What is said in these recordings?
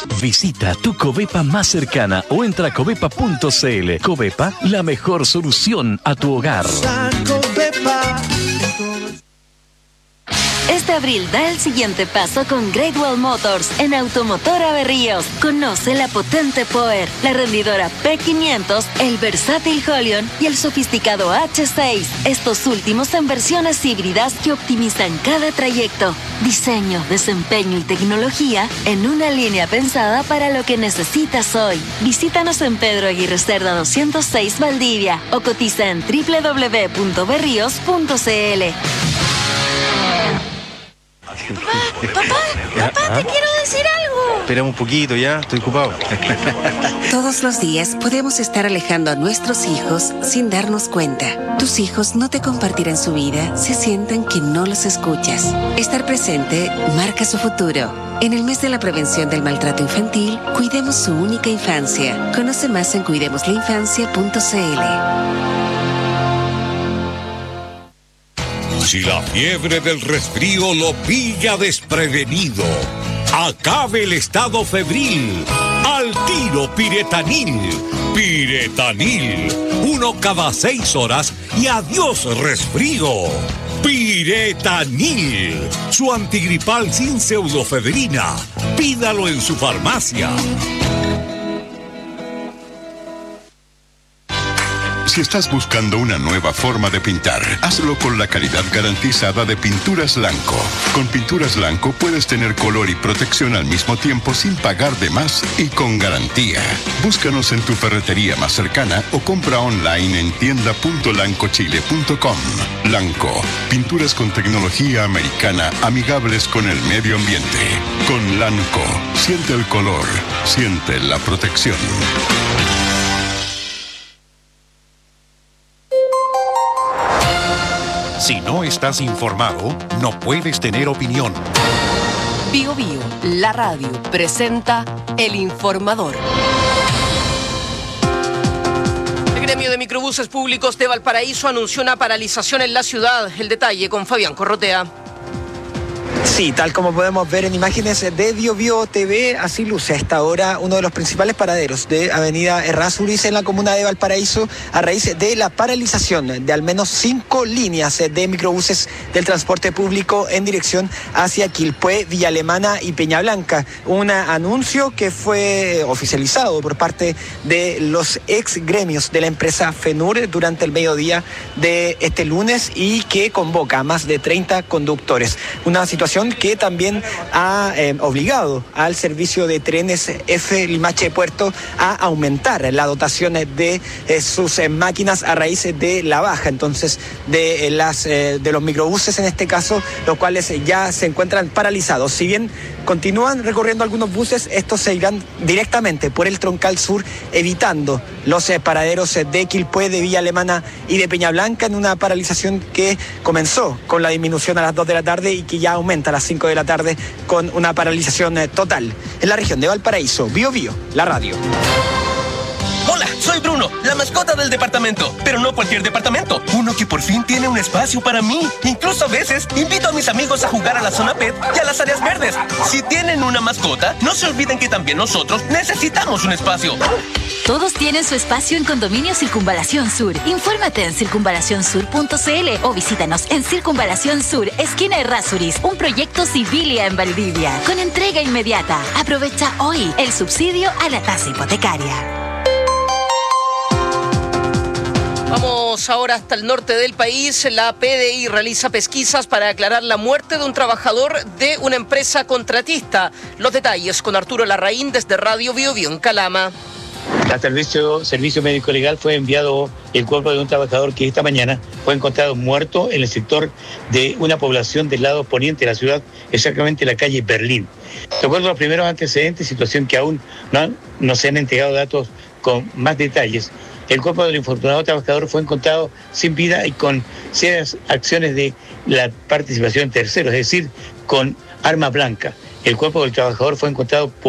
Visita tu Covepa más cercana o entra a covepa.cl. Covepa, la mejor solución a tu hogar. Este abril da el siguiente paso con Great Wall Motors en Automotor Berríos. Conoce la potente Power, la rendidora P500, el versátil Holion y el sofisticado H6. Estos últimos en versiones híbridas que optimizan cada trayecto. Diseño, desempeño y tecnología en una línea pensada para lo que necesitas hoy. Visítanos en Pedro Aguirre Cerda 206 Valdivia o cotiza en www.berrios.cl. Papá, te quiero decir algo. Espera un poquito ya, estoy ocupado. Todos los días podemos estar alejando a nuestros hijos sin darnos cuenta. Tus hijos no te compartirán su vida si sienten que no los escuchas. Estar presente marca su futuro. En el mes de la prevención del maltrato infantil, cuidemos su única infancia. Conoce más en cuidemoslainfancia.cl. Si la fiebre del resfrío lo pilla desprevenido, acabe el estado febril. Al tiro Piretanil. Piretanil. 1 cada 6 horas y adiós resfrío. Piretanil. Su antigripal sin pseudofebrina. Pídalo en su farmacia. Si estás buscando una nueva forma de pintar, hazlo con la calidad garantizada de Pinturas Lanco. Con Pinturas Lanco puedes tener color y protección al mismo tiempo sin pagar de más y con garantía. Búscanos en tu ferretería más cercana o compra online en tienda.lancochile.com. Lanco, pinturas con tecnología americana amigables con el medio ambiente. Con Lanco, siente el color, siente la protección. Si no estás informado, no puedes tener opinión. Bio Bio, la radio, presenta El Informador. El gremio de microbuses públicos de Valparaíso anunció una paralización en la ciudad. El detalle con Fabián Corrotea. Sí, tal como podemos ver en imágenes de Bio Bio TV, así luce a esta hora uno de los principales paraderos de Avenida Errázuriz en la comuna de Valparaíso a raíz de la paralización de al menos 5 líneas de microbuses del transporte público en dirección hacia Quilpué, Villa Alemana y Peña Blanca. Un anuncio que fue oficializado por parte de los ex gremios de la empresa FENUR durante el mediodía de este lunes y que convoca a más de 30 conductores. Una situación que también ha obligado al servicio de trenes F Limache Puerto a aumentar la dotación de sus máquinas a raíz de la baja entonces de los microbuses en este caso, los cuales ya se encuentran paralizados. Si bien continúan recorriendo algunos buses, estos se irán directamente por el troncal sur, evitando los paraderos de Quilpué, de Villa Alemana y de Peña Blanca, en una paralización que comenzó con la disminución a las 2 de la tarde y que ya aumenta a las 5 de la tarde con una paralización total. En la región de Valparaíso, Bio Bio, la radio. Hola, soy Bruno, la mascota del departamento, pero no cualquier departamento, uno que por fin tiene un espacio para mí. Incluso a veces invito a mis amigos a jugar a la zona pet y a las áreas verdes. Si tienen una mascota, no se olviden que también nosotros necesitamos un espacio. Todos tienen su espacio en Condominio Circunvalación Sur. Infórmate en circunvalacionsur.cl o visítanos en Circunvalación Sur, esquina Errázuriz, un proyecto Civilia en Valdivia, con entrega inmediata. Aprovecha hoy el subsidio a la tasa hipotecaria. Vamos ahora hasta el norte del país. La PDI realiza pesquisas para aclarar la muerte de un trabajador de una empresa contratista. Los detalles con Arturo Larraín desde Radio Bio Bio en Calama. Al servicio médico legal fue enviado el cuerpo de un trabajador que esta mañana fue encontrado muerto en el sector de una población del lado poniente de la ciudad, exactamente la calle Berlín. De acuerdo a los primeros antecedentes, situación que aún no se han entregado datos con más detalles, el cuerpo del infortunado trabajador fue encontrado sin vida y con serias acciones de la participación de terceros, es decir, con arma blanca. El cuerpo del trabajador fue encontrado por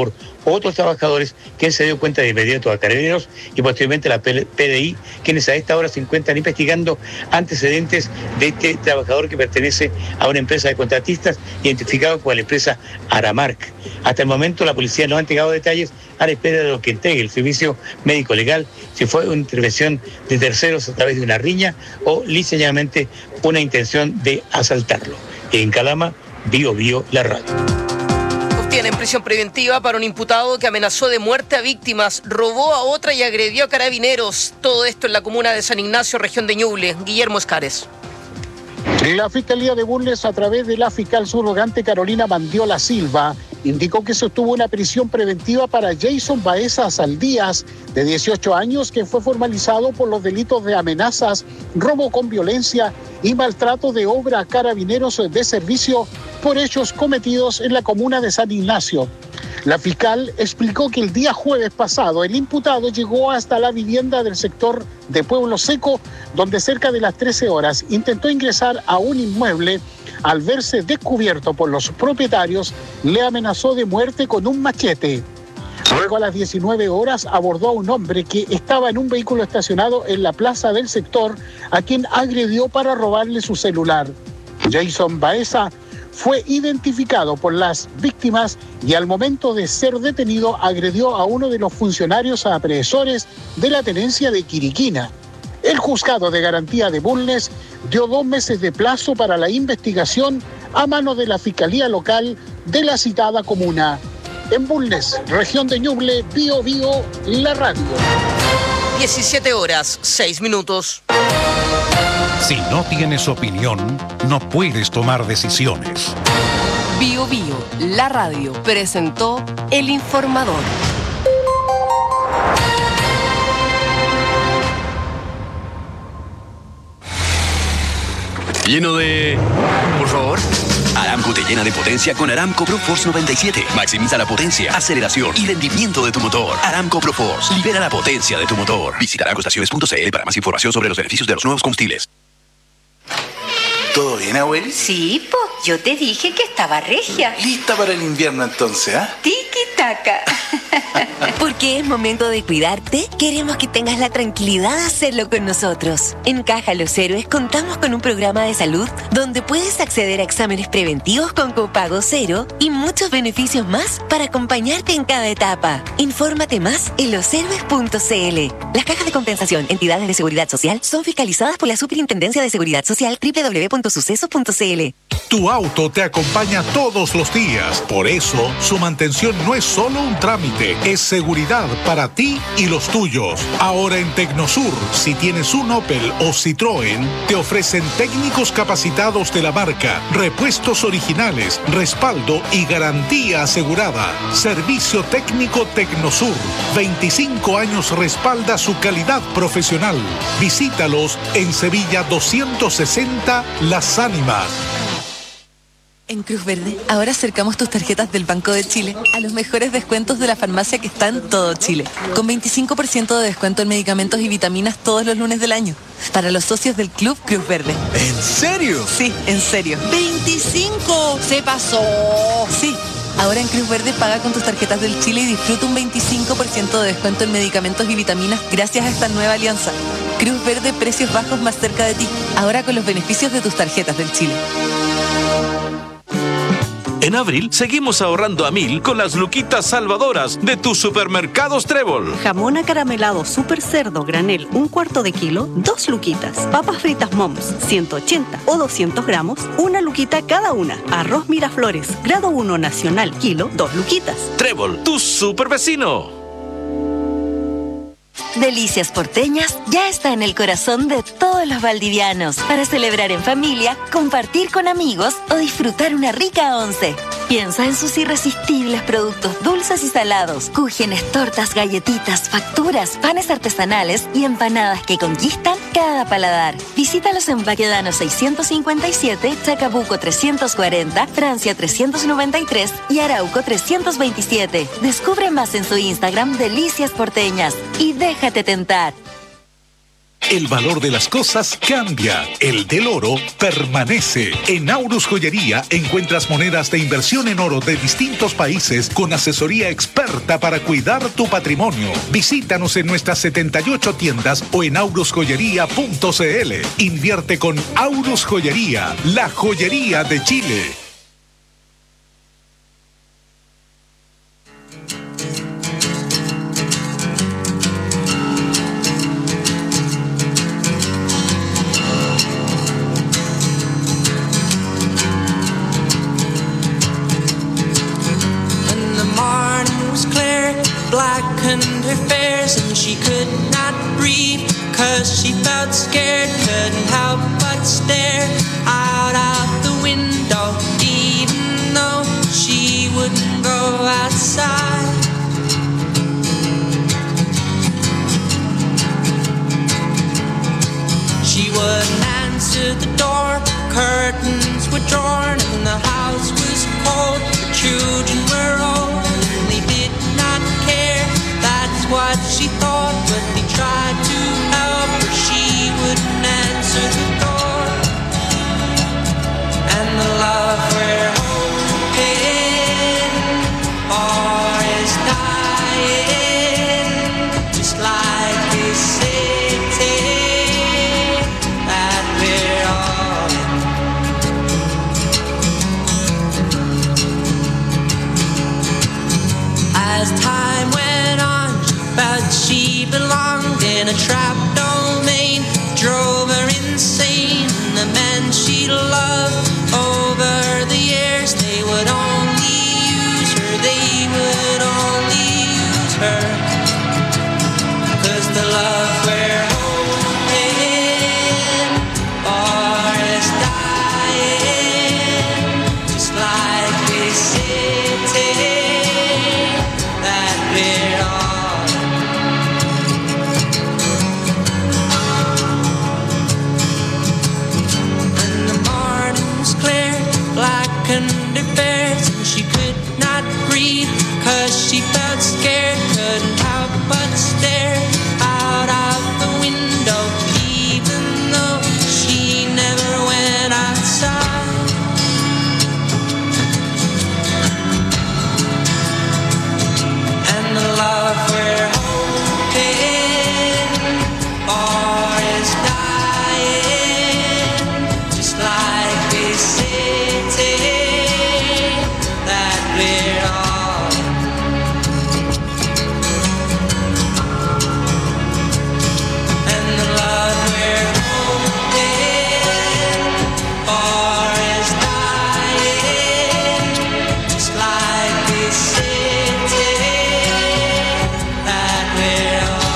otros trabajadores, quien se dio cuenta de inmediato a Carabineros y posteriormente a la PDI, quienes a esta hora se encuentran investigando antecedentes de este trabajador que pertenece a una empresa de contratistas identificado como la empresa Aramark. Hasta el momento la policía no ha entregado detalles a la espera de lo que entregue el servicio médico legal, si fue una intervención de terceros a través de una riña o liceñamente una intención de asaltarlo. En Calama, Bio Bio, la radio. Obtienen prisión preventiva para un imputado que amenazó de muerte a víctimas, robó a otra y agredió a carabineros. Todo esto en la comuna de San Ignacio, región de Ñuble. Guillermo Escares. La Fiscalía de Bulnes, a través de la fiscal subrogante Carolina Mandiola Silva, indicó que se obtuvo una prisión preventiva para Jason Baeza Saldías, de 18 años, que fue formalizado por los delitos de amenazas, robo con violencia y maltrato de obra a carabineros de servicio por hechos cometidos en la comuna de San Ignacio. La fiscal explicó que el día jueves pasado el imputado llegó hasta la vivienda del sector de Pueblo Seco, donde cerca de las 13 horas intentó ingresar a un inmueble. Al verse descubierto por los propietarios, le amenazó de muerte con un machete. Luego, a las 19 horas, abordó a un hombre que estaba en un vehículo estacionado en la plaza del sector, a quien agredió para robarle su celular. Jason Baeza fue identificado por las víctimas y al momento de ser detenido agredió a uno de los funcionarios apresores de la tenencia de Quiriquina. El juzgado de garantía de Bulnes dio 2 meses de plazo para la investigación a manos de la Fiscalía Local de la citada comuna. En Bulnes, región de Ñuble, Bio Bio, la radio. 17 horas, 6 minutos. Si no tienes opinión, no puedes tomar decisiones. Bio Bio, la radio, presentó El Informador. Lleno de... Por favor. Aramco te llena de potencia con Aramco ProForce 97. Maximiza la potencia, aceleración y rendimiento de tu motor. Aramco ProForce. Libera la potencia de tu motor. Visita aramcoestaciones.cl para más información sobre los beneficios de los nuevos combustibles. ¿Todo bien, abueli? Sí, po. Yo te dije que estaba regia. Lista para el invierno entonces, ¿ah? Tiki-taka. Porque es momento de cuidarte, queremos que tengas la tranquilidad de hacerlo con nosotros. En Caja Los Héroes contamos con un programa de salud donde puedes acceder a exámenes preventivos con copago cero y muchos beneficios más para acompañarte en cada etapa. Infórmate más en loshéroes.cl. Las cajas de compensación, entidades de seguridad social, son fiscalizadas por la Superintendencia de Seguridad Social, www.sucesos.cl. Tu auto te acompaña todos los días. Por eso, su mantención no es solo un trámite, es seguridad para ti y los tuyos. Ahora en Tecnosur, si tienes un Opel o Citroën, te ofrecen técnicos capacitados de la marca, repuestos originales, respaldo y garantía asegurada. Servicio técnico Tecnosur. 25 años respalda su calidad profesional. Visítalos en Sevilla 260 Las Ánimas. En Cruz Verde, ahora acercamos tus tarjetas del Banco de Chile a los mejores descuentos de la farmacia que está en todo Chile. Con 25% de descuento en medicamentos y vitaminas todos los lunes del año. Para los socios del Club Cruz Verde. ¿En serio? Sí, en serio. ¡25! ¡Se pasó! Sí. Ahora en Cruz Verde paga con tus tarjetas del Chile y disfruta un 25% de descuento en medicamentos y vitaminas gracias a esta nueva alianza. Cruz Verde, precios bajos más cerca de ti. Ahora con los beneficios de tus tarjetas del Chile. En abril seguimos ahorrando a 1000 con las luquitas salvadoras de tus supermercados Trébol. Jamón acaramelado super cerdo granel 1/4 de kilo, 2 luquitas. Papas fritas Moms 180 o 200 gramos, 1 luquita cada una. Arroz Miraflores grado 1 nacional kilo, 2 luquitas. Trébol, tu super vecino. Delicias Porteñas ya está en el corazón de todos los valdivianos para celebrar en familia, compartir con amigos o disfrutar una rica once. Piensa en sus irresistibles productos dulces y salados, cúgenes, tortas, galletitas, facturas, panes artesanales y empanadas que conquistan cada paladar. Visítalos en Baquedano 657, Chacabuco 340, Francia 393 y Arauco 327. Descubre más en su Instagram Delicias Porteñas y déjate tentar. el valor de las cosas cambia. El del oro permanece. En Aurus Joyería encuentras monedas de inversión en oro de distintos países con asesoría experta para cuidar tu patrimonio. Visítanos en nuestras 78 tiendas o en aurusjoyería.cl. Invierte con Aurus Joyería, la joyería de Chile. Blackened her face and she could not breathe, 'cause she felt scared, couldn't help but stare out of the window, even though she wouldn't go outside. She wouldn't answer the door, curtains were drawn and the house was cold, the children were old and they did not care. That's what she thought, but they tried to help her. She wouldn't answer the door. And the love we're hoping for is dying, just like this city that we're all in. As time went on, but she belonged in a trap domain, drove her insane. The men she loved over the years, they would only use her, they would only use her. 'Cause the love we're hoping for is dying, just like this city that we're all. Blackened her face and she could not breathe, 'cause she felt scared, couldn't help but stare out of the window, even though she never went outside. And the love we're hoping for is dying, just like this city that we're all. And the love we're hoping for is dying, just like this city that we're all.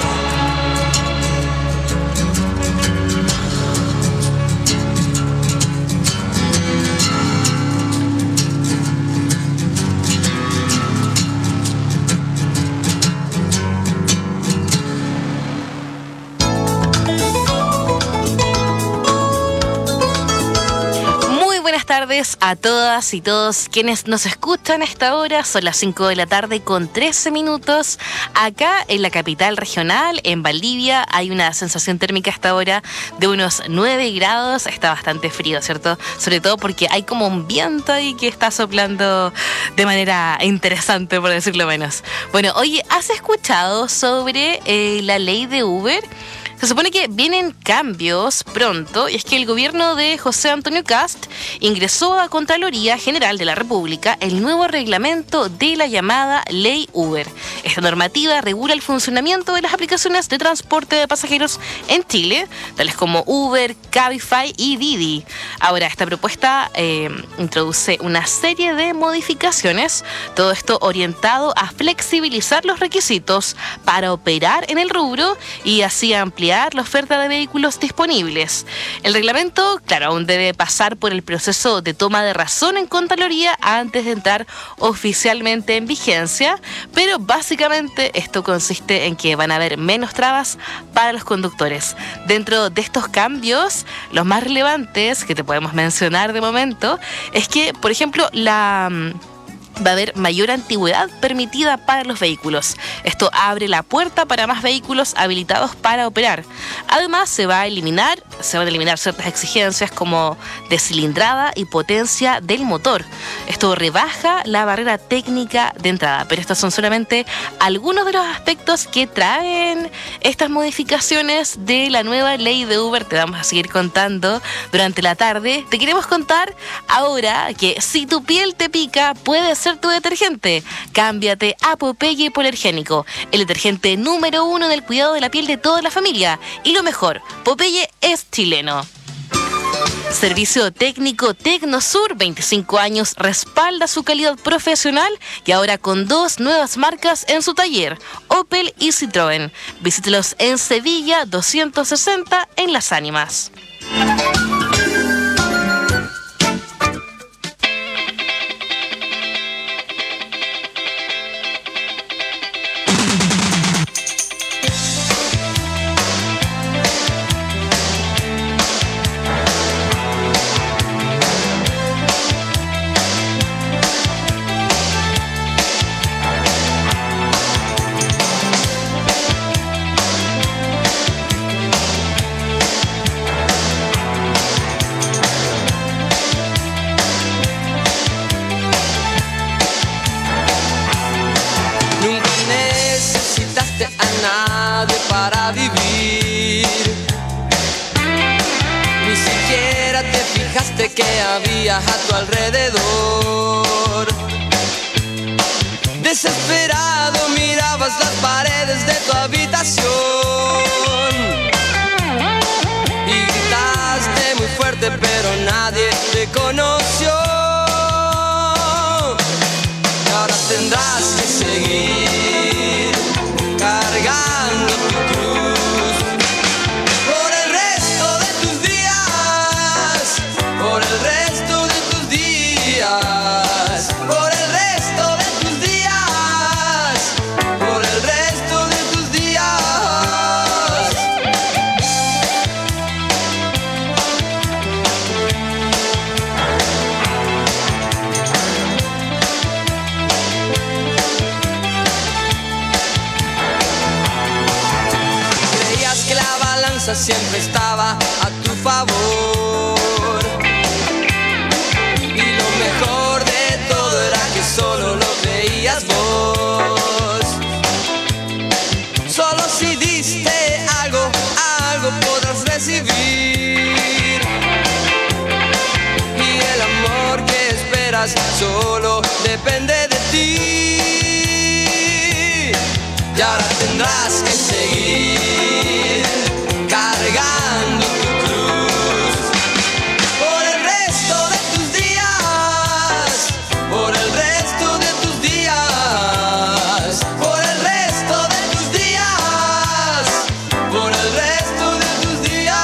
Buenas tardes a todas y todos quienes nos escuchan a esta hora. Son las 5 de la tarde con 13 minutos. Acá en la capital regional, en Valdivia, hay una sensación térmica a esta hora de unos 9 grados. Está bastante frío, ¿cierto? Sobre todo porque hay como un viento ahí que está soplando de manera interesante, por decirlo menos. Bueno, oye, ¿has escuchado sobre la ley de Uber? Se supone que vienen cambios pronto, y es que el gobierno de José Antonio Kast ingresó a Contraloría General de la República el nuevo reglamento de la llamada Ley Uber. Esta normativa regula el funcionamiento de las aplicaciones de transporte de pasajeros en Chile, tales como Uber, Cabify y Didi. Ahora, esta propuesta introduce una serie de modificaciones, todo esto orientado a flexibilizar los requisitos para operar en el rubro y así ampliar la oferta de vehículos disponibles. El reglamento, claro, aún debe pasar por el proceso de toma de razón en Contraloría antes de entrar oficialmente en vigencia, pero básicamente esto consiste en que van a haber menos trabas para los conductores. Dentro de estos cambios, los más relevantes que te podemos mencionar de momento es que, por ejemplo, va a haber mayor antigüedad permitida para los vehículos. Esto abre la puerta para más vehículos habilitados para operar. Además, se van a eliminar ciertas exigencias como de cilindrada y potencia del motor. Esto rebaja la barrera técnica de entrada, pero estos son solamente algunos de los aspectos que traen estas modificaciones de la nueva ley de Uber. Te vamos a seguir contando durante la tarde. Te queremos contar ahora que si tu piel te pica, puede ser tu detergente. Cámbiate a Popeye Polergénico, el detergente número 1 del cuidado de la piel de toda la familia. Y lo mejor, Popeye es chileno. Servicio técnico Tecnosur, 25 años, respalda su calidad profesional y ahora con 2 nuevas marcas en su taller, Opel y Citroën. Visítelos en Sevilla 260 en Las Ánimas. Para vivir, ni siquiera te fijaste que había a tu alrededor. Desesperado mirabas las paredes de tu habitación y gritaste muy fuerte, pero nadie te conoció. Y ahora tendrás que seguir cargando tu cruz por el resto de tus días, por el resto de tus días, por el resto de tus días, por el resto de tus días. Siempre estaba a tu favor y lo mejor de todo era que solo lo veías vos. Solo si diste algo, algo podrás recibir, y el amor que esperas solo depende de ti. Y ahora tendrás que seguir cargando tu cruz por el resto de tus días, por el resto de tus días, por el resto de tus días, por el resto de tus días.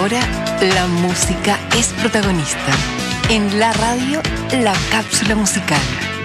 Ahora la música es protagonista. En la radio, la cápsula musical.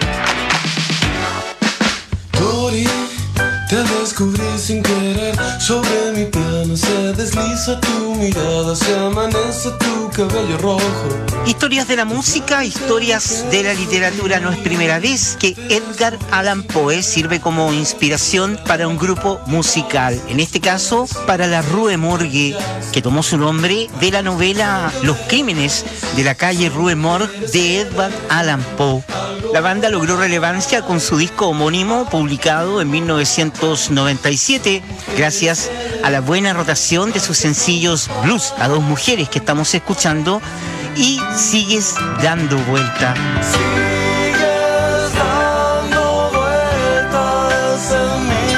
Tori, te descubrí sin querer. Sobre mi piano se desliza tu mirada, se amanece tu cabello rojo. Historias de la música, historias de la literatura. No es primera vez que Edgar Allan Poe sirve como inspiración para un grupo musical. En este caso, para la Rue Morgue, que tomó su nombre de la novela Los crímenes de la calle Rue Morgue de Edgar Allan Poe. La banda logró relevancia con su disco homónimo publicado en 1997 gracias a la buena rotación de sus sencillos Blues a dos mujeres que estamos escuchando y Sigues dando vuelta. Sigues dando vueltas en mi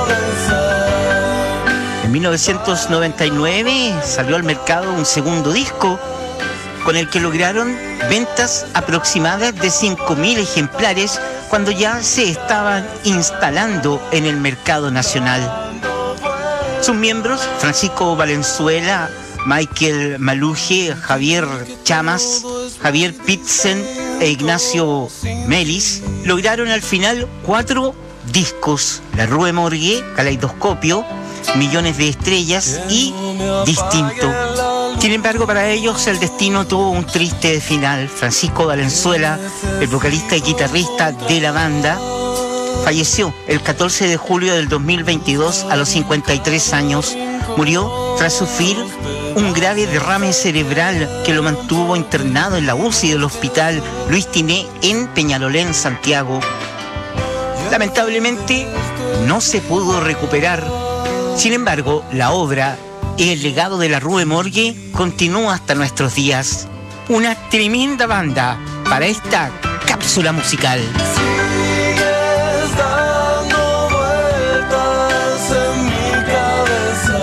cabeza. En 1999 salió al mercado un segundo disco con el que lograron ventas aproximadas de 5.000 ejemplares cuando ya se estaban instalando en el mercado nacional. Sus miembros, Francisco Valenzuela, Michael Maluje, Javier Chamas, Javier Pitzen e Ignacio Melis, lograron al final 4 discos: La Rue Morgue, Caleidoscopio, Millones de Estrellas y Distinto. Sin embargo, para ellos el destino tuvo un triste final. Francisco Valenzuela, el vocalista y guitarrista de la banda, falleció el 14 de julio del 2022 a los 53 años. Murió tras sufrir un grave derrame cerebral que lo mantuvo internado en la UCI del Hospital Luis Tiné en Peñalolén, Santiago. Lamentablemente no se pudo recuperar. Sin embargo, la obra y el legado de la Rue Morgue continúa hasta nuestros días. Una tremenda banda para esta cápsula musical. Sigues dando vueltas en mi cabeza,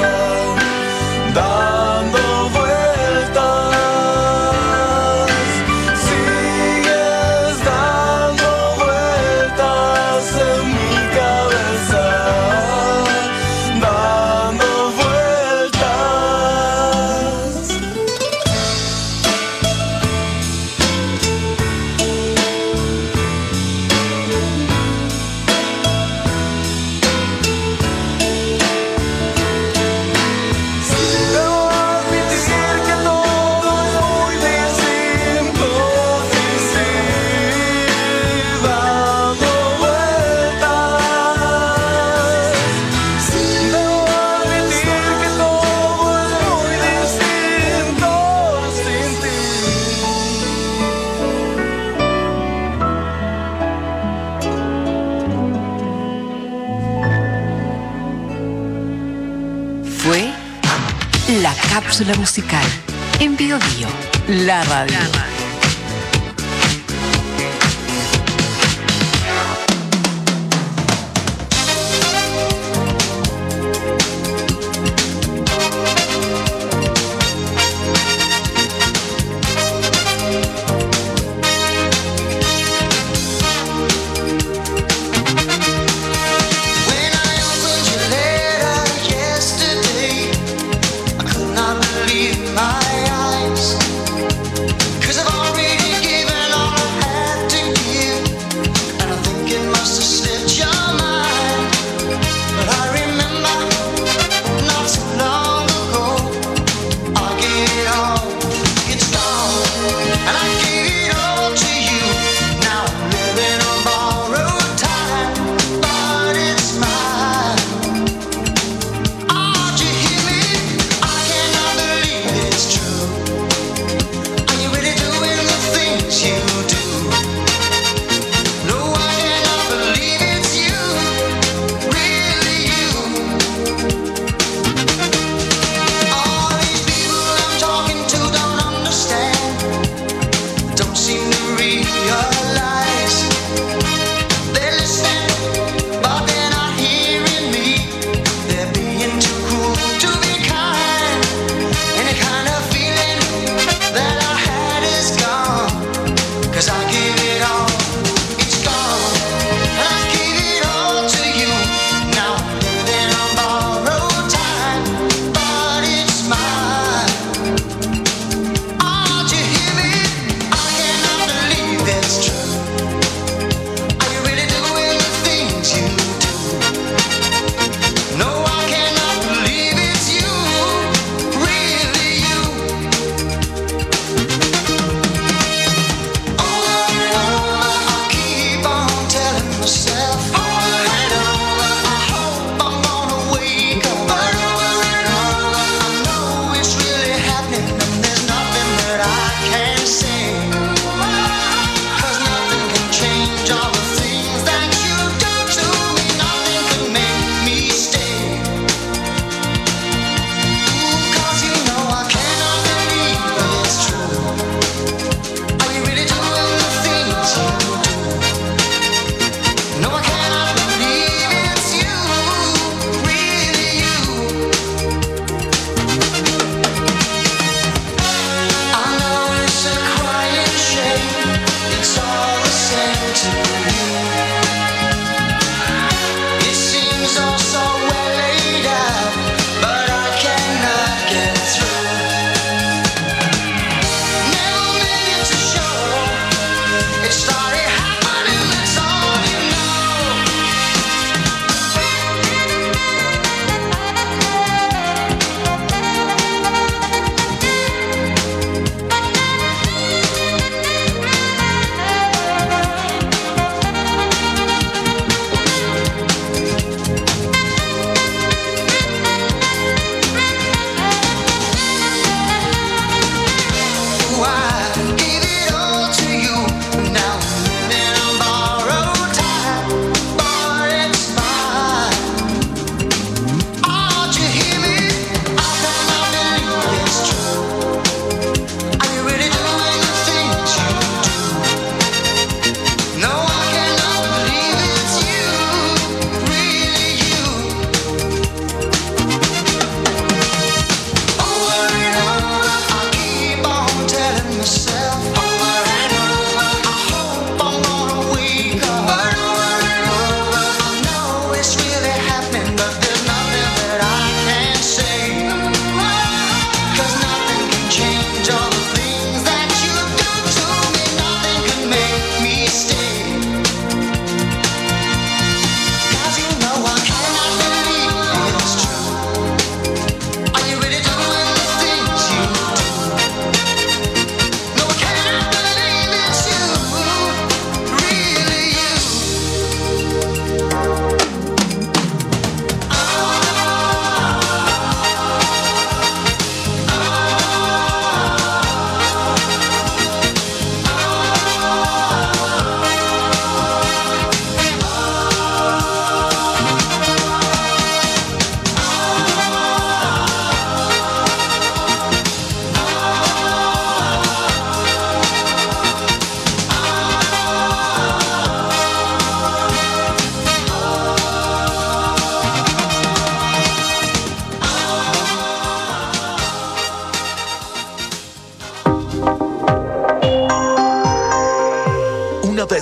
dando vueltas. Sigues dando vueltas en mi cabeza, dando vueltas. Debo admitir que todo es muy distinto sin sí, dando vueltas. Debo admitir que todo es muy distinto sin ti. Fue la cápsula musical en Bio Bio, la radio. When I opened your letter yesterday, I could not believe my eyes. 'Cause of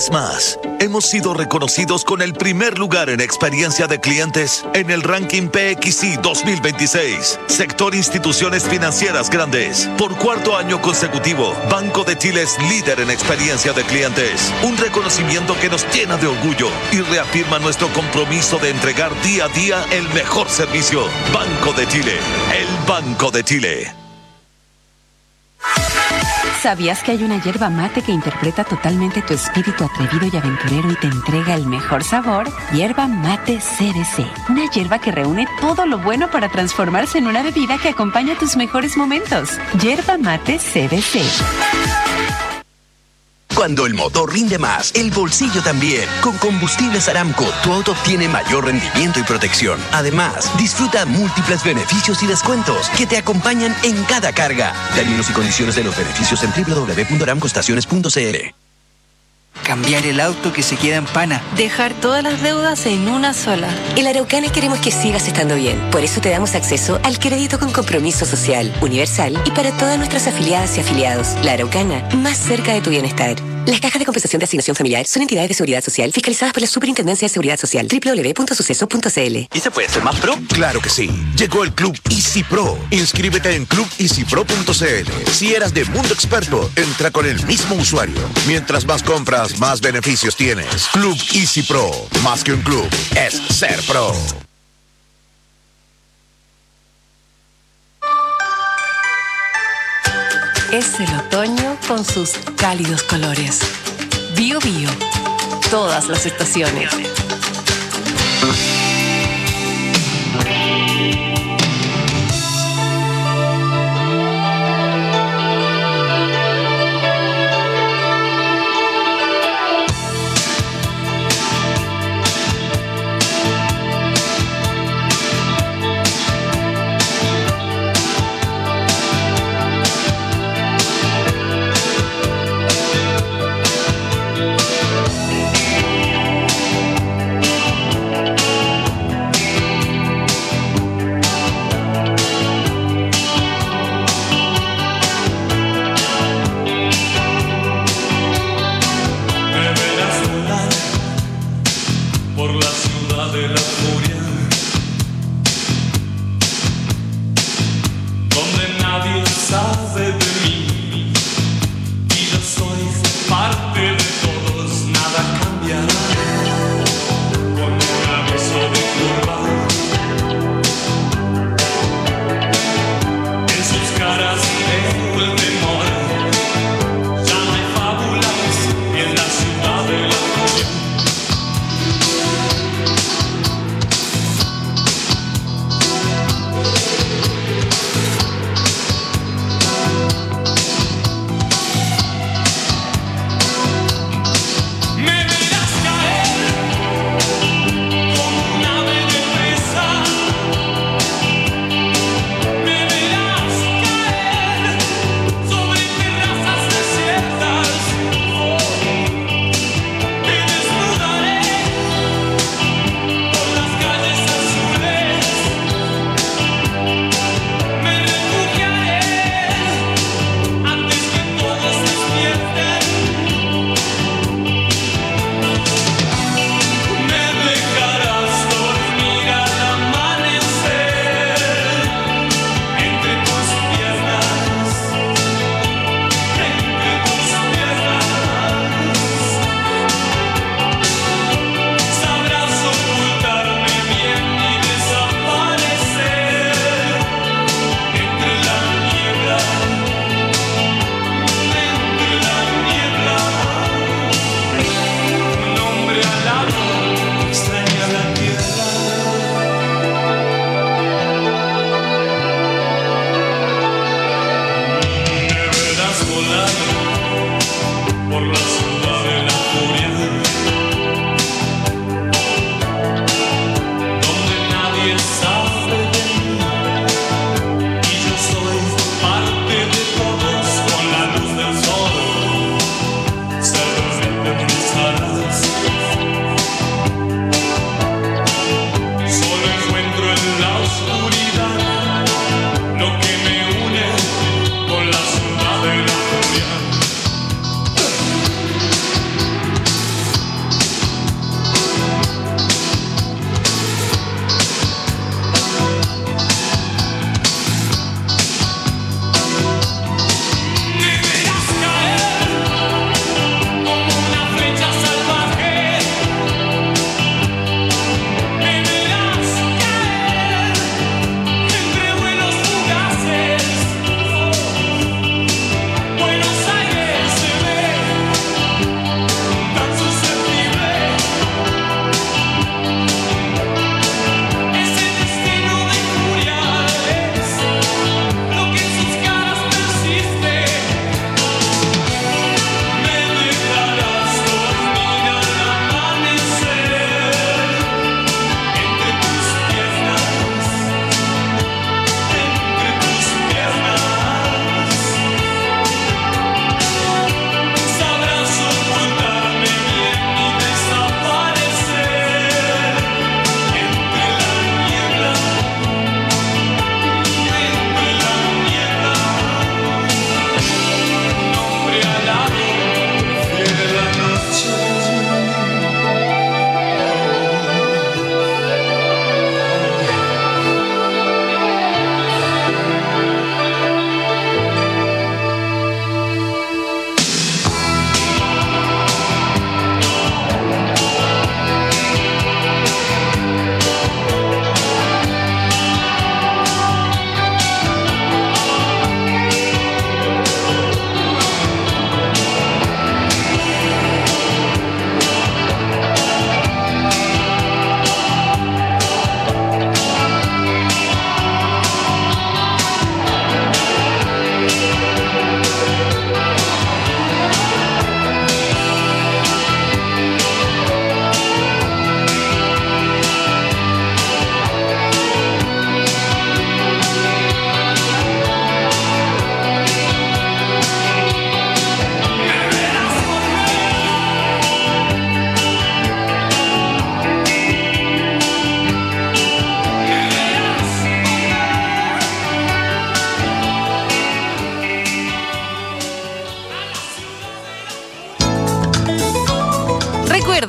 vez más, hemos sido reconocidos con el primer lugar en experiencia de clientes en el ranking PXI 2026. Sector Instituciones Financieras Grandes. Por cuarto año consecutivo, Banco de Chile es líder en experiencia de clientes. Un reconocimiento que nos llena de orgullo y reafirma nuestro compromiso de entregar día a día el mejor servicio. Banco de Chile, el Banco de Chile. ¿Sabías que hay una yerba mate que interpreta totalmente tu espíritu atrevido y aventurero y te entrega el mejor sabor? Yerba mate CBC. Una yerba que reúne todo lo bueno para transformarse en una bebida que acompaña tus mejores momentos. Yerba mate CBC. Cuando el motor rinde más, el bolsillo también. Con Combustibles Aramco, tu auto obtiene mayor rendimiento y protección. Además, disfruta múltiples beneficios y descuentos que te acompañan en cada carga. Términos y condiciones de los beneficios en www.aramcoestaciones.cl. Cambiar el auto que se queda en pana. Dejar todas las deudas en una sola. En la Araucana queremos que sigas estando bien. Por eso te damos acceso al crédito con compromiso social, universal y para todas nuestras afiliadas y afiliados. La Araucana, más cerca de tu bienestar. Las cajas de compensación de asignación familiar son entidades de seguridad social fiscalizadas por la Superintendencia de Seguridad Social. www.suceso.cl. ¿Y se puede ser más pro? Claro que sí. Llegó el Club Easy Pro. Inscríbete en clubeasypro.cl. Si eras de Mundo Experto, entra con el mismo usuario. Mientras más compras, más beneficios tienes. Club Easy Pro. Más que un club, es ser pro. Es el otoño con sus cálidos colores. Bio Bio. Todas las estaciones.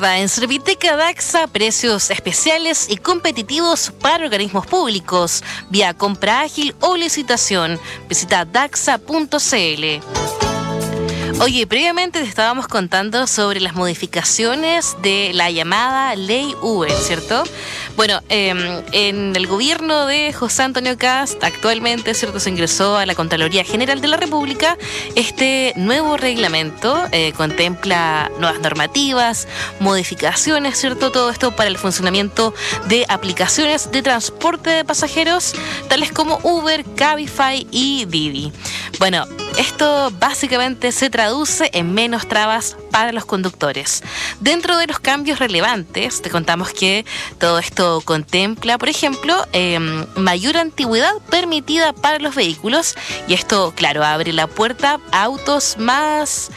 Recuerda, en Serviteca Daxa, precios especiales y competitivos para organismos públicos, vía compra ágil o licitación. Visita daxa.cl. Oye, previamente te estábamos contando sobre las modificaciones de la llamada Ley Uber, ¿cierto? Bueno, en el gobierno de José Antonio Kast, actualmente, ¿cierto?, se ingresó a la Contraloría General de la República. Este nuevo reglamento contempla nuevas normativas, modificaciones, ¿cierto? Todo esto para el funcionamiento de aplicaciones de transporte de pasajeros, tales como Uber, Cabify y Didi. Bueno, esto básicamente se traduce en menos trabas para los conductores. Dentro de los cambios relevantes, te contamos que todo esto contempla, por ejemplo, mayor antigüedad permitida para los vehículos, y esto, claro, abre la puerta a autos más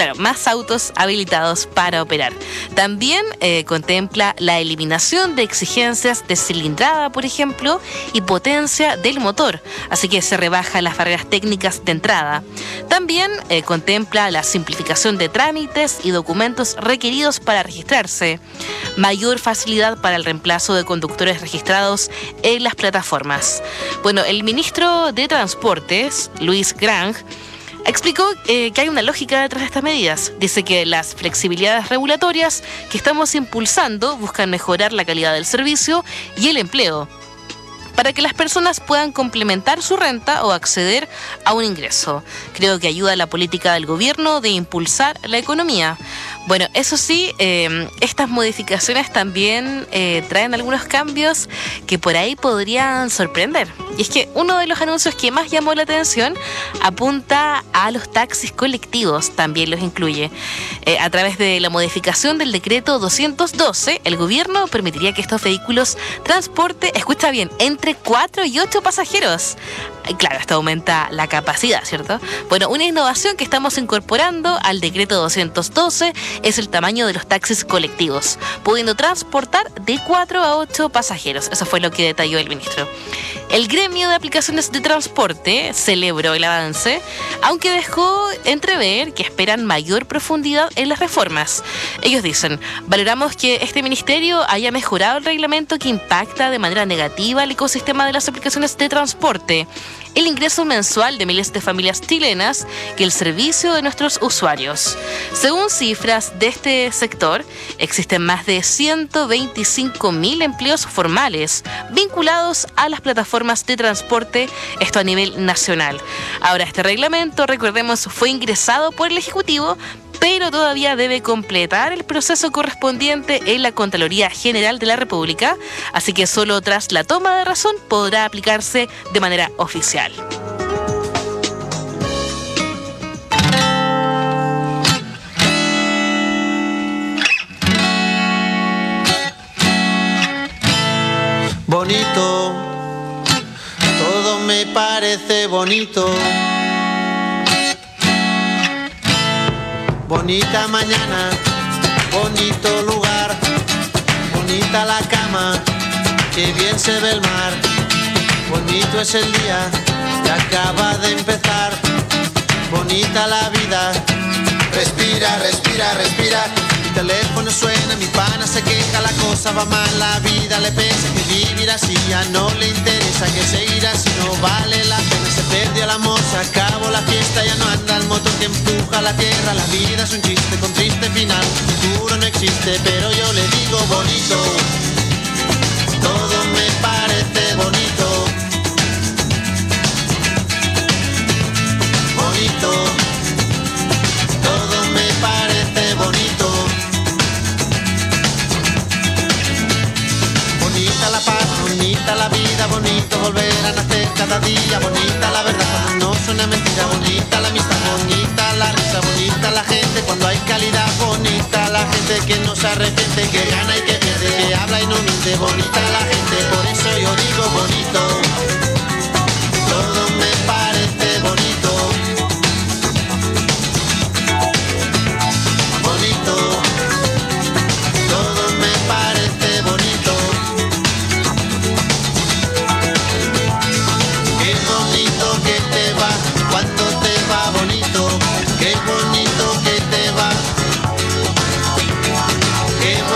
autos habilitados para operar. También contempla la eliminación de exigencias de cilindrada, por ejemplo, y potencia del motor, así que se rebajan las barreras técnicas de entrada. También contempla la simplificación de trámites y documentos requeridos para registrarse, mayor facilidad para el reemplazo de conductores registrados en las plataformas. Bueno, el ministro de Transportes, Luis Grang, explicó que hay una lógica detrás de estas medidas. Dice que las flexibilidades regulatorias que estamos impulsando buscan mejorar la calidad del servicio y el empleo, para que las personas puedan complementar su renta o acceder a un ingreso. Creo que ayuda a la política del gobierno de impulsar la economía. Bueno, eso sí, estas modificaciones también traen algunos cambios que por ahí podrían sorprender. Y es que uno de los anuncios que más llamó la atención apunta a los taxis colectivos, también los incluye. A través de la modificación del decreto 212, el gobierno permitiría que estos vehículos transporte, escucha bien, entre 4 y 8 pasajeros. Claro, esto aumenta la capacidad, ¿cierto? Bueno, una innovación que estamos incorporando al decreto 212 es el tamaño de los taxis colectivos, pudiendo transportar de 4 a 8 pasajeros. Eso fue lo que detalló el ministro. El gremio de aplicaciones de transporte celebró el avance, aunque dejó entrever que esperan mayor profundidad en las reformas. Ellos dicen: valoramos que este ministerio haya mejorado el reglamento que impacta de manera negativa el ecosistema de las aplicaciones de transporte, el ingreso mensual de miles de familias chilenas y el servicio de nuestros usuarios. Según cifras de este sector, existen más de 125.000 empleos formales vinculados a las plataformas de transporte, esto a nivel nacional. Ahora, este reglamento, recordemos, fue ingresado por el Ejecutivo, pero todavía debe completar el proceso correspondiente en la Contraloría General de la República, así que solo tras la toma de razón podrá aplicarse de manera oficial. Bonito, todo me parece bonito. Bonita mañana, bonito lugar, bonita la cama, que bien se ve el mar. Bonito es el día que acaba de empezar, bonita la vida. Respira, respira, respira. Mi teléfono suena, mi pana se queja, la cosa va mal, la vida le pesa, que vivir así ya no le interesa, que seguir así no vale la pena. Se perdió el amor, se acabó la fiesta, ya no anda el motor que empuja la tierra. La vida es un chiste con triste final, futuro no existe, pero yo le digo bonito. Todo me parece bonito. Bonito. Todo me parece bonito. Bonita la paz, bonita la vida, bonito volver a nacer cada día. Bonita la verdad cuando no suena mentira, bonita la amistad, bonita la risa, bonita la gente cuando hay calidad, bonita la gente que no se arrepiente, que gana y que pierde, que habla y no miente, bonita la gente, por eso yo digo bonito. Todo me parece bonito. Bonito. Todo me parece bonito. Qué bonito que te va cuando te va bonito. Qué bonito que te va. Qué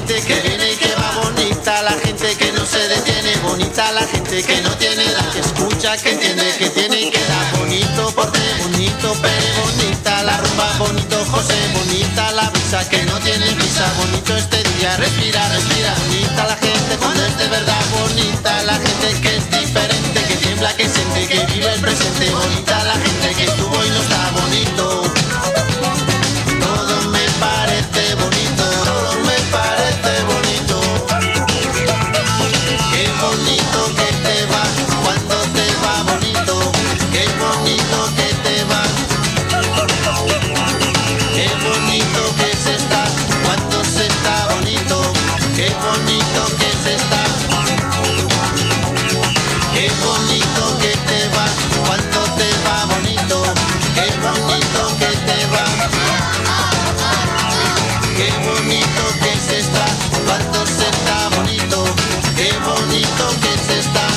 gente que viene y que va, bonita la gente que no se detiene, bonita la gente que no tiene edad, que escucha, que entiende, que tiene y que da. Bonito porte, bonito Pere, bonita la rumba, bonito José, bonita la brisa que no tiene prisa, bonito este día, respira, respira. Bonita la gente cuando es de verdad, bonita la gente que es diferente, que tiembla, que siente, que vive el presente, bonita la gente que estuvo y no está bonito. Todo me parece bonito, todo me parece bonito. Qué bonito que te va cuando te va bonito, qué bonito que te va. Qué bonito que se está cuando se está bonito, qué bonito que se está. Qué bonito que te va cuando te va bonito, qué bonito que te va. Qué bonito que se está cuando se está bonito, qué bonito que se está.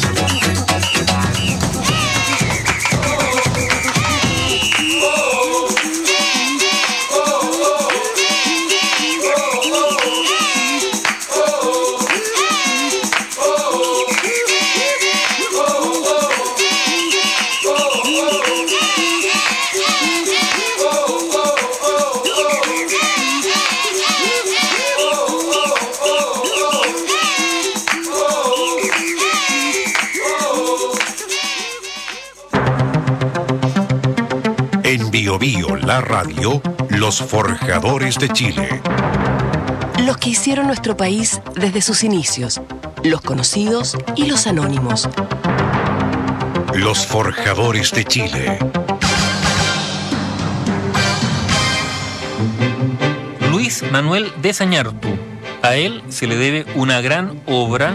En Bio Bio, la radio, los forjadores de Chile. Los que hicieron nuestro país desde sus inicios, los conocidos y los anónimos. Los forjadores de Chile. Luis Manuel de Sañartu. A él se le debe una gran obra,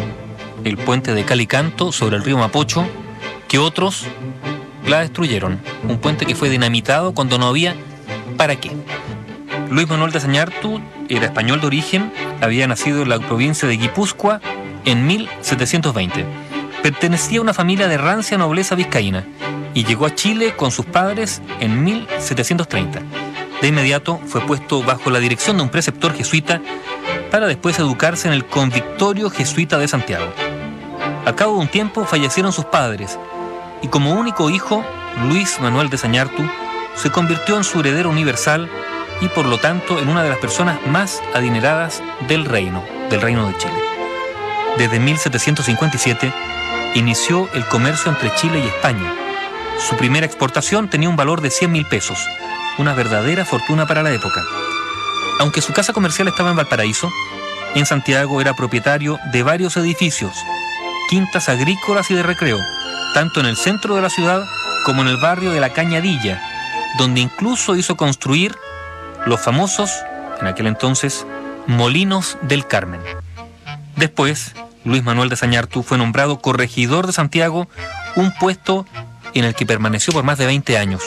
el puente de Calicanto sobre el río Mapocho, que otros la destruyeron. Un puente que fue dinamitado cuando no había para qué. Luis Manuel de Sañartu era español de origen, había nacido en la provincia de Guipúzcoa en 1720. Pertenecía a una familia de rancia nobleza vizcaína y llegó a Chile con sus padres en 1730. De inmediato fue puesto bajo la dirección de un preceptor jesuita para después educarse en el Convictorio Jesuita de Santiago. Al cabo de un tiempo fallecieron sus padres y como único hijo, Luis Manuel de Sañartu se convirtió en su heredero universal y por lo tanto en una de las personas más adineradas del reino de Chile. Desde 1757 inició el comercio entre Chile y España. Su primera exportación tenía un valor de 100.000 pesos, una verdadera fortuna para la época. Aunque su casa comercial estaba en Valparaíso, en Santiago era propietario de varios edificios, quintas agrícolas y de recreo, tanto en el centro de la ciudad como en el barrio de La Cañadilla, donde incluso hizo construir los famosos, en aquel entonces, Molinos del Carmen. Después, Luis Manuel de Sañartu fue nombrado corregidor de Santiago, un puesto en el que permaneció por más de 20 años.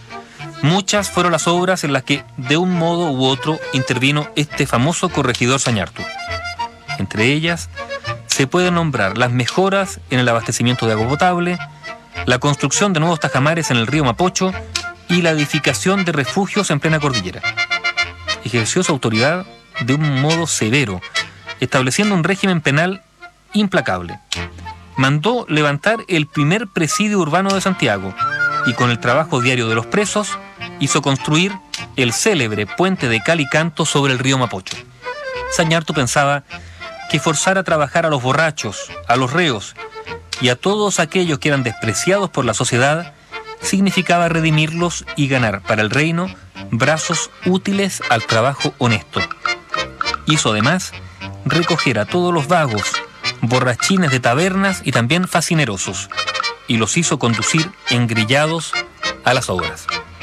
Muchas fueron las obras en las que, de un modo u otro, intervino este famoso corregidor Sañartu. Entre ellas, se pueden nombrar las mejoras en el abastecimiento de agua potable, la construcción de nuevos tajamares en el río Mapocho y la edificación de refugios en plena cordillera. Ejerció su autoridad de un modo severo, estableciendo un régimen penal implacable. Mandó levantar el primer presidio urbano de Santiago y con el trabajo diario de los presos hizo construir el célebre puente de Calicanto sobre el río Mapocho. Sañartu pensaba que forzar a trabajar a los borrachos, a los reos y a todos aquellos que eran despreciados por la sociedad significaba redimirlos y ganar para el reino brazos útiles al trabajo honesto. Hizo además recoger a todos los vagos, borrachines de tabernas y también fascinerosos, y los hizo conducir engrillados a las obras.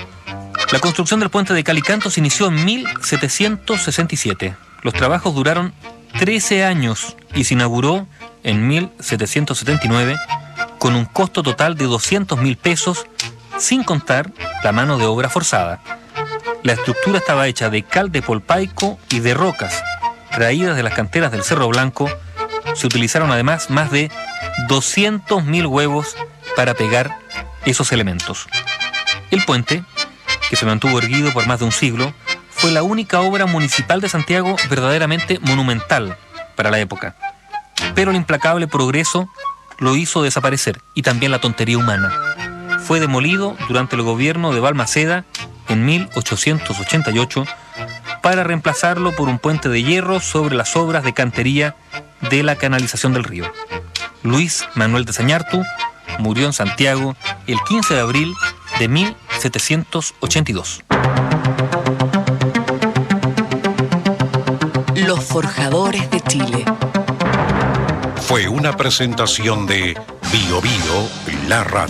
La construcción del puente de Calicanto se inició en 1767. Los trabajos duraron 13 años y se inauguró en 1779 con un costo total de 200.000 pesos, sin contar la mano de obra forzada. La estructura estaba hecha de cal de polpaico y de rocas, traídas de las canteras del Cerro Blanco. Se utilizaron además más de 200.000 huevos para pegar esos elementos. El puente, que se mantuvo erguido por más de un siglo, fue la única obra municipal de Santiago verdaderamente monumental para la época. Pero el implacable progreso lo hizo desaparecer, y también la tontería humana. Fue demolido durante el gobierno de Balmaceda en 1888 para reemplazarlo por un puente de hierro sobre las obras de cantería de la canalización del río. Luis Manuel de Zañartu murió en Santiago el 15 de abril de 1782. Los forjadores de Chile. Fue una presentación de Bio Bio, la radio.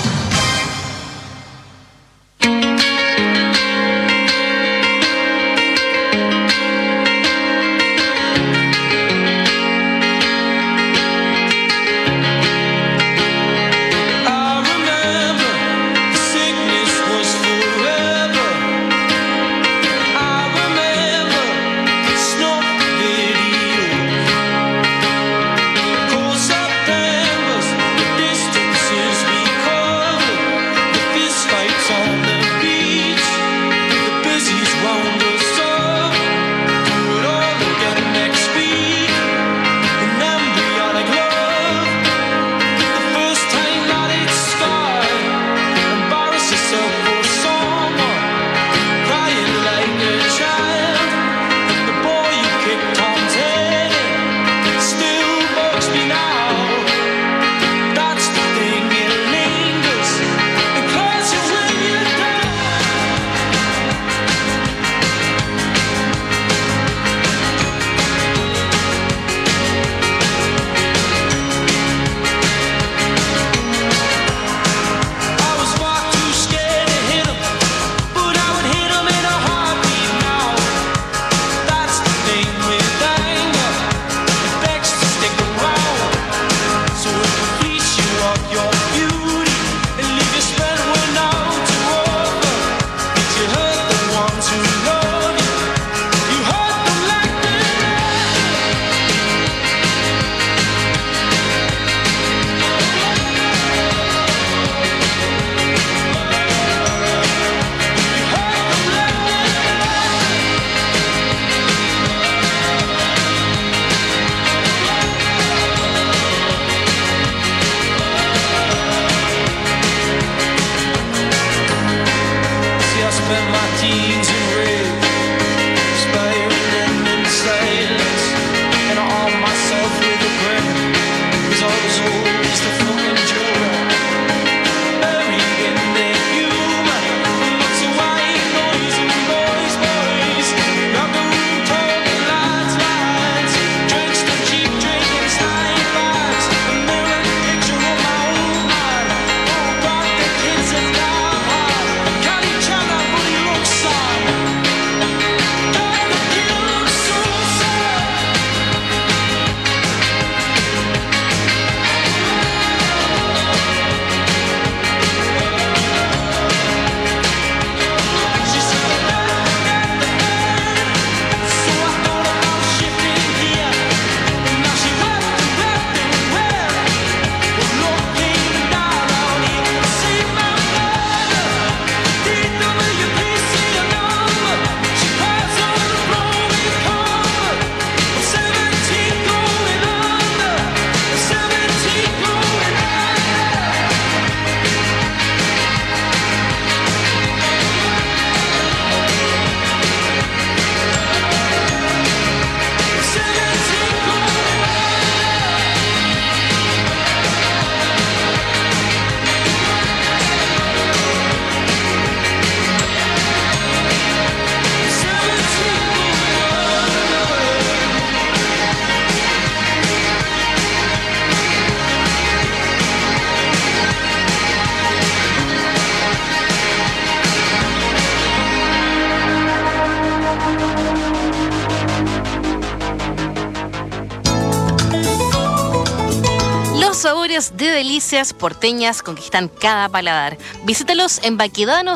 sabores de delicias porteñas conquistan cada paladar. Visítalos en Baquedano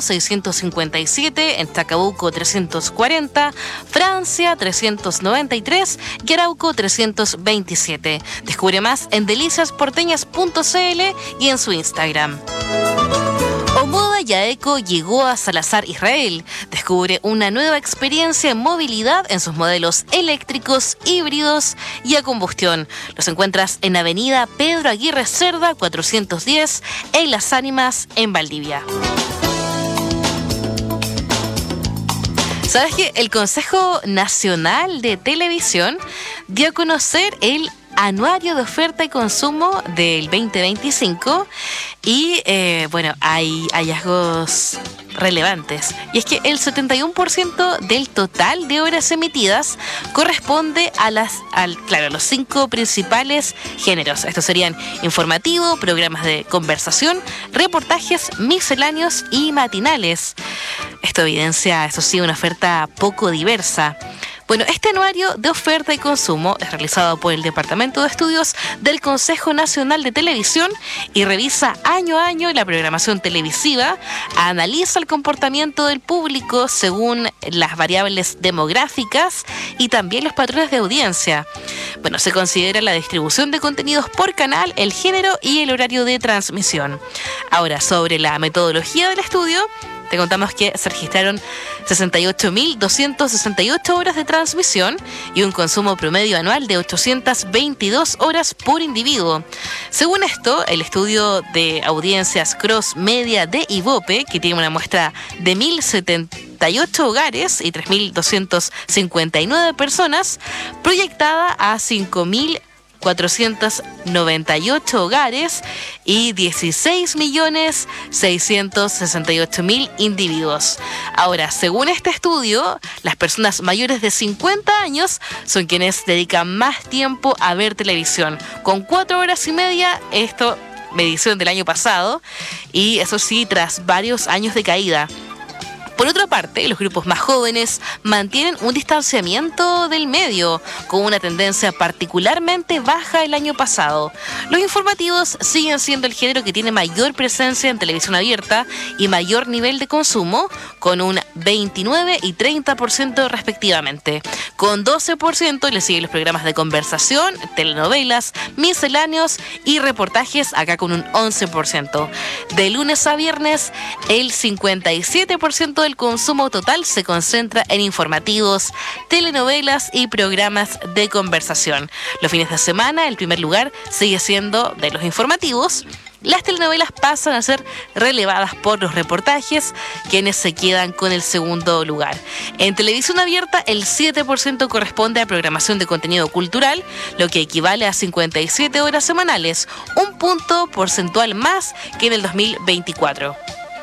657, en Chacabuco 340, Francia 393 y Arauco 327. Descubre más en deliciasporteñas.cl y en su Instagram. Omoda Yaeco llegó a Salazar, Israel. Descubre una nueva experiencia en movilidad en sus modelos eléctricos, híbridos y a combustión. Los encuentras en Avenida Pedro Aguirre Cerda, 410, en Las Ánimas, en Valdivia. ¿Sabes que el Consejo Nacional de Televisión dio a conocer el Anuario de Oferta y Consumo del 2025 y hay hallazgos relevantes, y es que el 71% del total de horas emitidas corresponde a los 5 principales géneros. Estos serían informativo, programas de conversación, reportajes misceláneos y matinales. Esto evidencia, eso sí, una oferta poco diversa. Bueno, este anuario de oferta y consumo es realizado por el Departamento de Estudios del Consejo Nacional de Televisión y revisa año a año la programación televisiva, analiza el comportamiento del público según las variables demográficas y también los patrones de audiencia. Bueno, se considera la distribución de contenidos por canal, el género y el horario de transmisión. Ahora, sobre la metodología del estudio, te contamos que se registraron 68.268 horas de transmisión y un consumo promedio anual de 822 horas por individuo. Según esto, el estudio de audiencias cross media de Ibope, que tiene una muestra de 1.078 hogares y 3.259 personas, proyectada a 5.498 hogares y 16.668.000 individuos. Ahora, según este estudio, las personas mayores de 50 años son quienes dedican más tiempo a ver televisión, con 4 horas y media, esto medición del año pasado, y eso sí, tras varios años de caída. Por otra parte, los grupos más jóvenes mantienen un distanciamiento del medio, con una tendencia particularmente baja el año pasado. Los informativos siguen siendo el género que tiene mayor presencia en televisión abierta y mayor nivel de consumo, con un 29 y 30% respectivamente. Con 12% le siguen los programas de conversación, telenovelas, misceláneos y reportajes, acá con un 11%. De lunes a viernes, el 57% del consumo total se concentra en informativos, telenovelas y programas de conversación. Los fines de semana, el primer lugar sigue siendo de los informativos. Las telenovelas pasan a ser relevadas por los reportajes, quienes se quedan con el segundo lugar. En televisión abierta, el 7% corresponde a programación de contenido cultural, lo que equivale a 57 horas semanales, un punto porcentual más que en el 2024.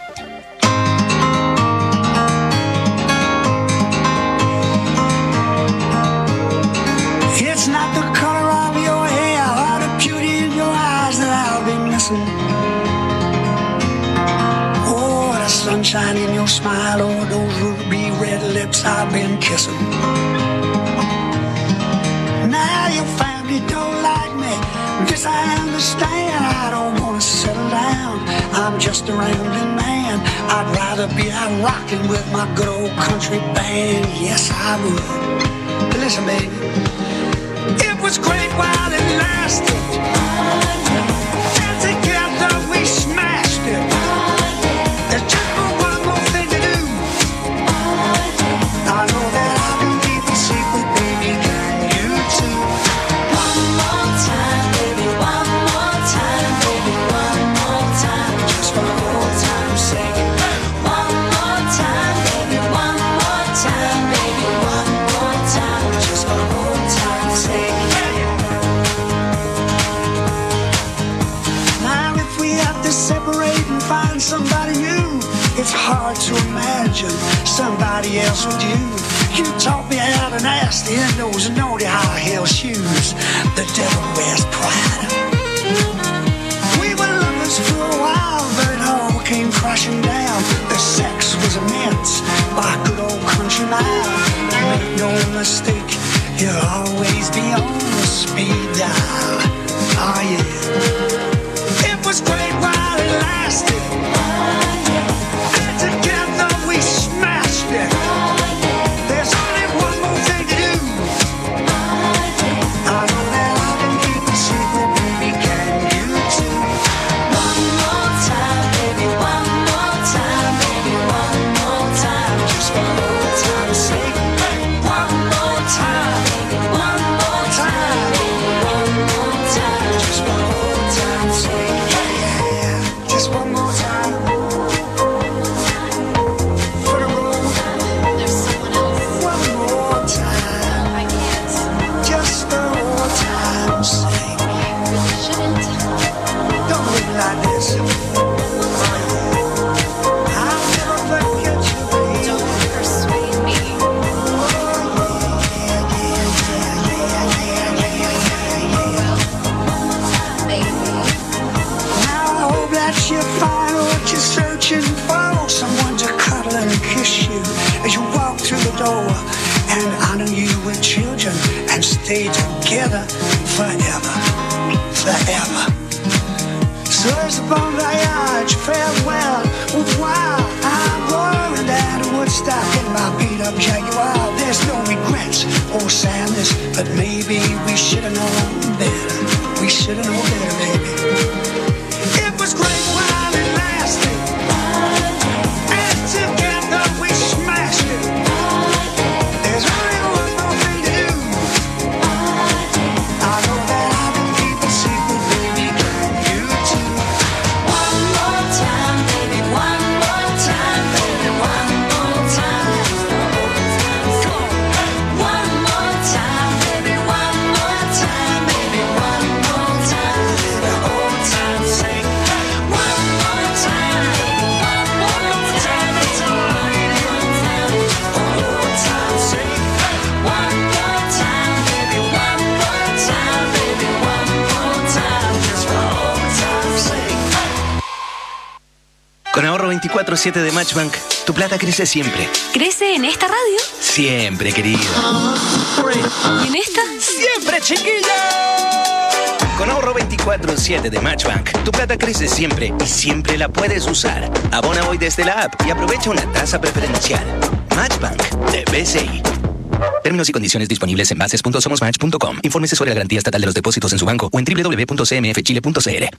It's not the color of your hair or the beauty in your eyes that I've been missing. Oh, the sunshine in your smile or those ruby red lips I've been kissing. Now your family don't like me, this I understand. I don't wanna settle down, I'm just a rambling man. I'd rather be out rocking with my good old country band. Yes, I would. Listen, baby, it was great while it lasted, and together we smashed it. There's just one more thing to do. I know that I can keep it secret, baby, can you too? One more time, baby, one more time, baby, one more time, just for old time's sake. One more time, baby, one more time, baby, one more time, just for old time's sake. Now if we have to separate and find somebody new, it's hard to imagine somebody else with you. You taught me how to nasty in those naughty high heel shoes. The devil wears Prada. We were lovers for a while, but it all came crashing down. The sex was immense, by good old country mile. Make no mistake, you'll always be on the speed dial. Oh yeah. It was great while it lasted, and together we smashed it. There's only one more thing to do. I know that I can keep it secret, baby, can you too? One more time, baby, one more time, store. And I knew you were children and stayed together forever, forever. So it's a bon voyage, farewell. Wow, I'm roaring down to Woodstock in my beat-up Jaguar. There's no regrets or sadness, but maybe we should have known better. We should have known better, baby. It was great while it lasted, and together we smashed it. There's only one more thing to do. I know that I've been keeping secret, baby. Can you too? One more time, baby. One more time, baby. One more time. One more time, baby. One more time, baby. One more time. The old time's sake. One more time, baby. One more time. It's all right. One time. Old time's sake. One more time, baby. One more time, baby. One more time. Just for old time's sake. Con ahorro 24/7 de Matchbank, tu plata crece siempre. ¿Crece en esta radio? Siempre, querido. ¿Y en esta? ¡Siempre, chiquilla! Con ahorro 24/7 de Matchbank, tu plata crece siempre y siempre la puedes usar. Abona hoy desde la app y aprovecha una tasa preferencial. Matchbank de BCI. Términos y condiciones disponibles en bases.somosmatch.com. Infórmese sobre la garantía estatal de los depósitos en su banco o en www.cmfchile.cl.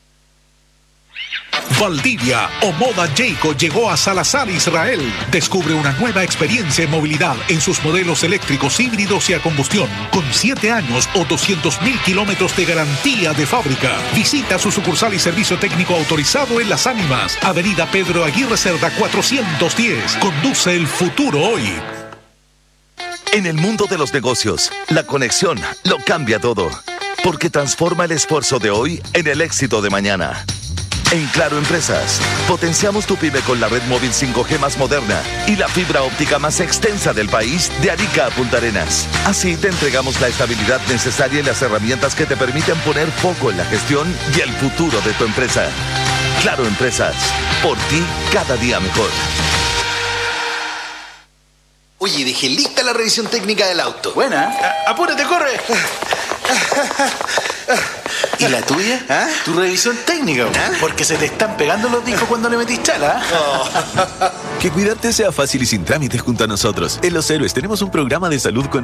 Valdivia o Moda Jayco llegó a Salazar, Israel. Descubre una nueva experiencia en movilidad en sus modelos eléctricos, híbridos y a combustión, con 7 años o 200.000 kilómetros de garantía de fábrica. Visita su sucursal y servicio técnico autorizado en Las Ánimas, Avenida Pedro Aguirre Cerda 410. Conduce el futuro hoy. En el mundo de los negocios, la conexión lo cambia todo, porque transforma el esfuerzo de hoy en el éxito de mañana. En Claro Empresas, potenciamos tu pyme con la red móvil 5G más moderna y la fibra óptica más extensa del país, de Arica a Punta Arenas. Así te entregamos la estabilidad necesaria y las herramientas que te permiten poner foco en la gestión y el futuro de tu empresa. Claro Empresas, por ti cada día mejor. Oye, dejé lista la revisión técnica del auto. Buena. Apúrate, corre. ¿Y la tuya? ¿Ah? Tu revisión técnica, porque se te están pegando los discos cuando le metís chala. Que cuidarte sea fácil y sin trámites junto a nosotros. En Los Héroes tenemos un programa de salud con